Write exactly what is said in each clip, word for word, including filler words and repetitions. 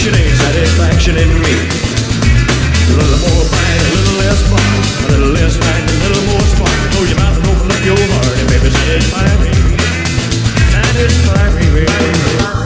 motivation ain't satisfaction in me. A little more fight, a little less fun. A little less fight, a little more spark. Close your mouth and open up your heart and baby satisfy me. Satisfy me, baby.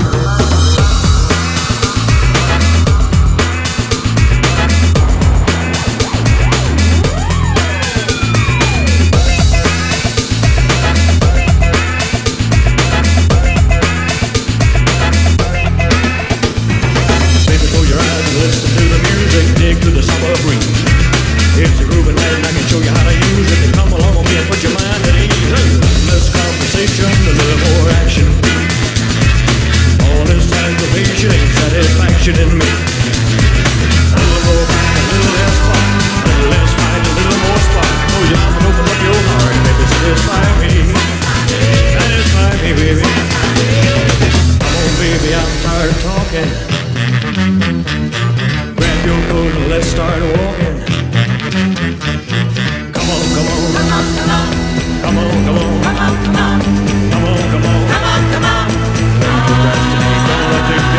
Listen to the music, dig to the summer breeze. It's a groovy night and I can show you how to use it. Come along with me and put your mind at ease. Less conversation, a little more action. All this aggravation ain't satisfaction in me. A little more fight, a little less fun. A little less fight, a little more spark. Oh, you can open up your heart and make it satisfy me. Satisfy me, baby. Come on, baby, I'm tired of talking. Grab your coat and let's start walking. Come on, come on, come on, come on, come on, come on, come on, come on, come on, come on, come on. Don't procrastinate, don't let this